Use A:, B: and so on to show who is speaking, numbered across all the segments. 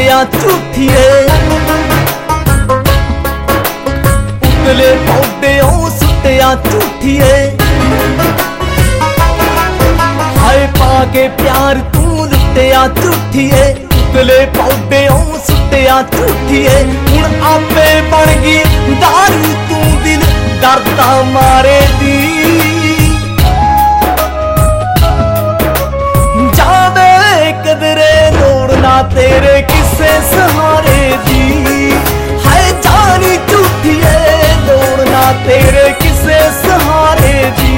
A: सुटिया झूठिए, उतले पौधे सुटिया झूठिए। हाय पाके प्यार तू लुटिया झूठिए, उतले पौधे सुटिया झूठिए। हुण आपे बन गई दारू तू दिल दर्दा मारे दी। जावे कदरे लोड़ ना तेरे किसे सहारे दी। हाय जानी झूठिए लोड़ ना तेरे किसे सहारे दी।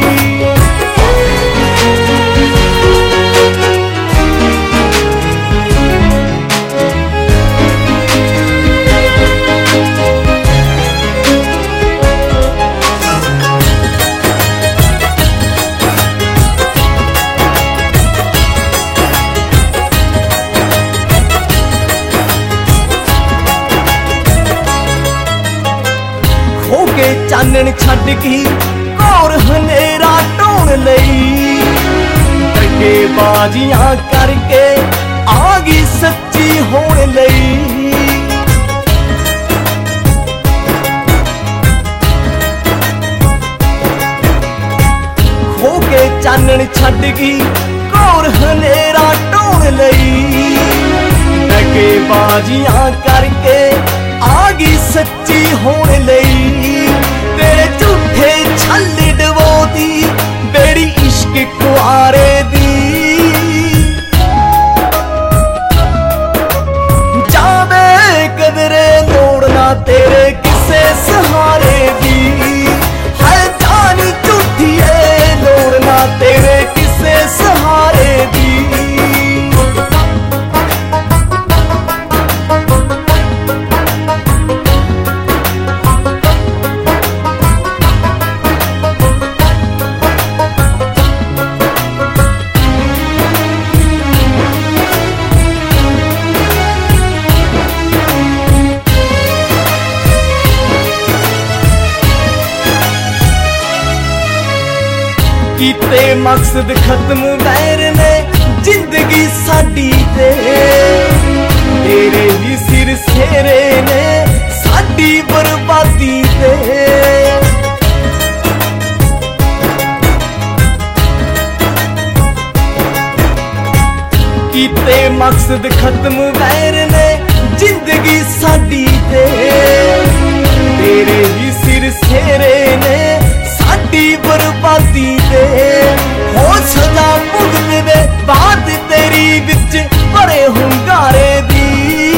A: चानन छड्ड गई घोर हनेरा ढोण लई। धक्के बाजियां करके आ गई सच्ची होण लई। खो के चानन छड्ड गई घोर हनेरा ढोण लई। धक्के बाजियां करके आ गई सच्ची होण लई। तेरे झूठे छल डबोदी बेड़ी इश्क कुआरे दी। जावे कदरे लोड़ ना तेरे किसे सहारे दी। हाय जानी झूठिए लोड़ ना तेरे किसे सहारे दी। कीते मकसद खत्म वैर ने जिंदगी साडी ते। तेरे ही सिर सेरे ने साडी बर्बादी ते। कीते मकसद खत्म वैर ने जिंदगी साडी ते। तेरे ही सिर सेरे ने साडी बर्बादी दे। हो सजा भुगत दे बात तेरी विच बड़े हुंगारे दी।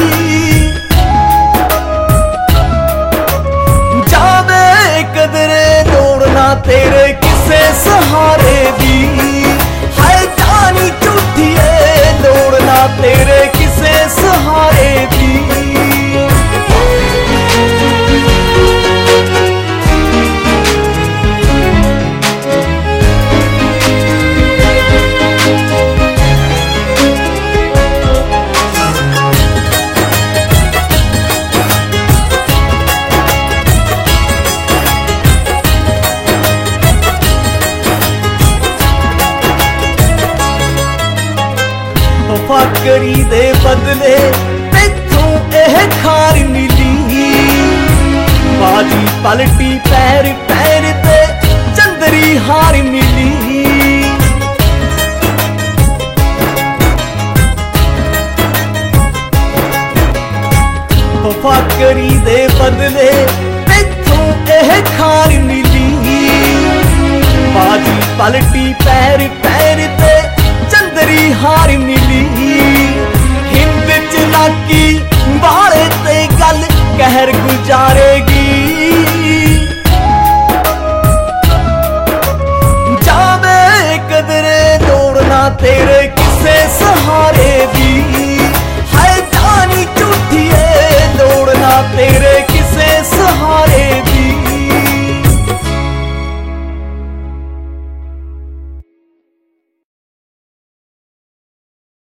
A: जावे कदरे लोड़ ना तेरे किसे सहारे दी। हाय जानी झूठिए लोड़ ना तेरे किसे सहारे दी। करी दे बदले तैथों एह खार मिली। बाजी पलटी पैर पैर ते चंदरी हार मिली। वफा करी दे बदले तैथों एह खार मिली। बाजी पलटी पैर पैर ते चंदरी हार मिली। हिंद च लाकी बाले ते गल कहर गुजारेगी। जावे कदरे लोड़ ना तेरे